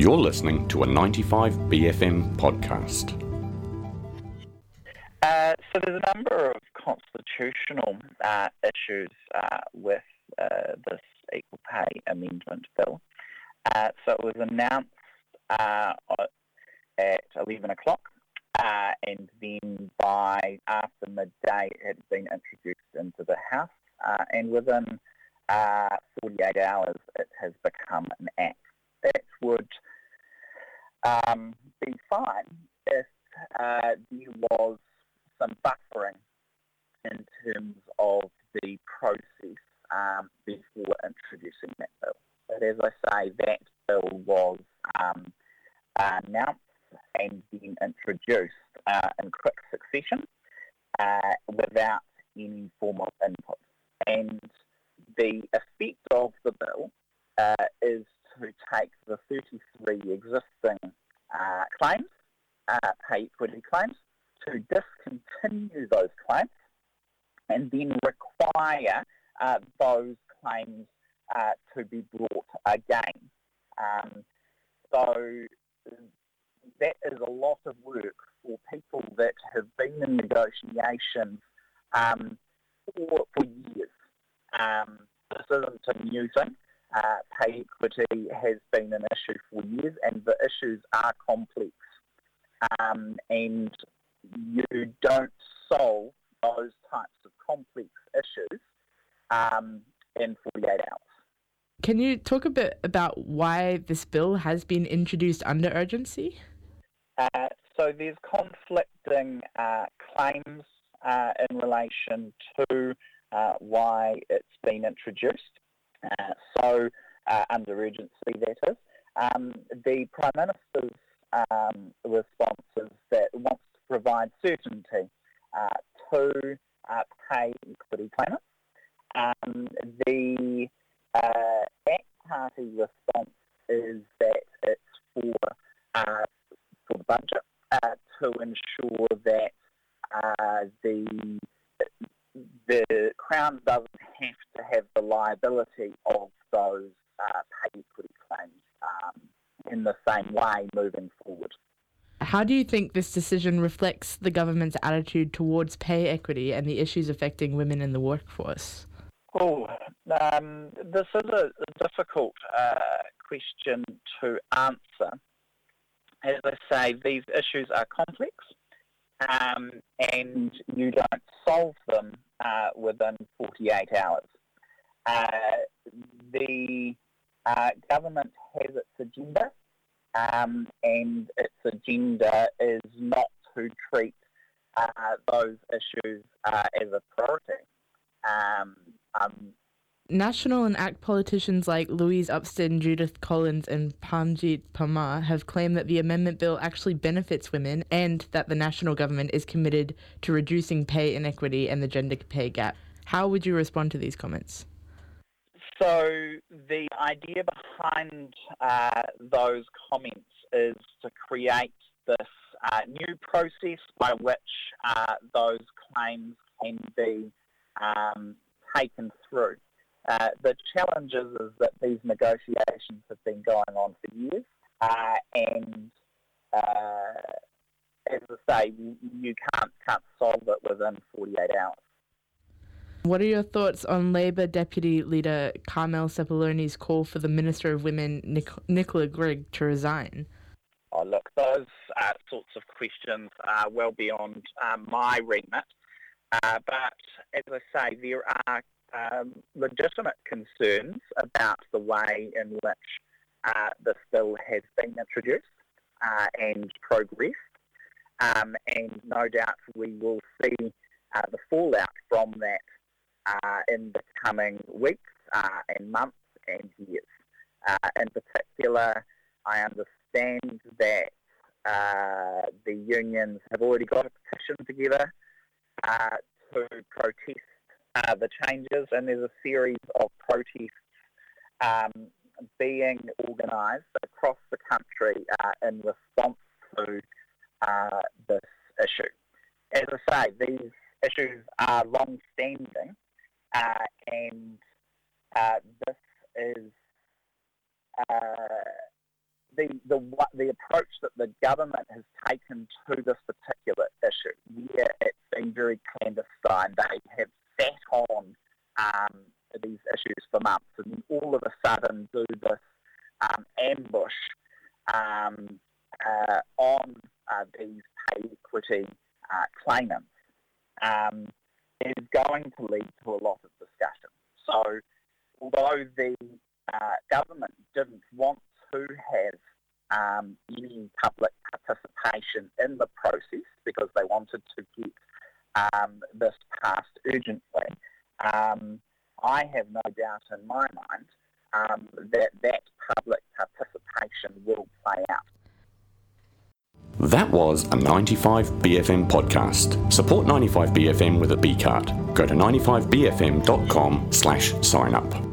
You're listening to a 95BFM podcast. So there's a number of constitutional issues with this Equal Pay Amendment Bill. So it was announced at 11 o'clock, and then by after midday it had been introduced into the House, and within 48 hours it has become an act. That would be fine if there was some buffering in terms of the process before introducing that bill. But as I say, that bill was announced and then introduced in quick succession without any formal input. And the effect of the bill is to take the 33 existing claims, pay equity claims, to discontinue those claims and then require those claims to be brought again. So that is a lot of work for people that have been in negotiations for years. This isn't a new thing. Pay equity has been an issue for years, and the issues are complex. And you don't solve those types of complex issues in 48 hours. Can you talk a bit about why this bill has been introduced under urgency? So there's conflicting claims in relation to why it's been introduced. So under urgency, that is. The Prime Minister's response is that it wants to provide certainty to pay equity claimants. The ACT Party response is that it's for the budget to ensure that the Crown doesn't have to have the liability of those pay equity claims in the same way moving forward. How do you think this decision reflects the government's attitude towards pay equity and the issues affecting women in the workforce? This is a difficult question to answer. As I say, these issues are complex, and you don't solve them within 48 hours. The government has its agenda, and its agenda is not to treat those issues as a priority. National and ACT politicians like Louise Upston, Judith Collins and Panjit Parmar have claimed that the amendment bill actually benefits women and that the national government is committed to reducing pay inequity and the gender pay gap. How would you respond to these comments? So the idea behind those comments is to create this new process by which those claims can be taken through. The challenge is that these negotiations have been going on for years, and as I say, you can't solve it within 48 hours. What are your thoughts on Labour Deputy Leader Carmel Sepuloni's call for the Minister of Women, Nicola Grigg, to resign? Oh, look, those sorts of questions are well beyond my remit, but as I say, there are legitimate concerns about the way in which this bill has been introduced and progressed, and no doubt we will see the fallout from that in the coming weeks and months and years. In particular, I understand that the unions have already got a petition together to protest the changes, and there's a series of protests being organised across the country in response to this issue. As I say, these issues are long-standing, and this is the approach that the government has taken to this particular issue, where it's been very clandestine, they have sat on these issues for months, and then all of a sudden do this ambush on these pay equity claimants, is going to lead to a lot of discussion. So, although the government didn't want to have any public participation in the process because they wanted to get this passed urgently, I have no doubt in my mind that public participation will play out. That was a 95BFM podcast. Support 95BFM with a B card. Go to 95BFM.com/sign up.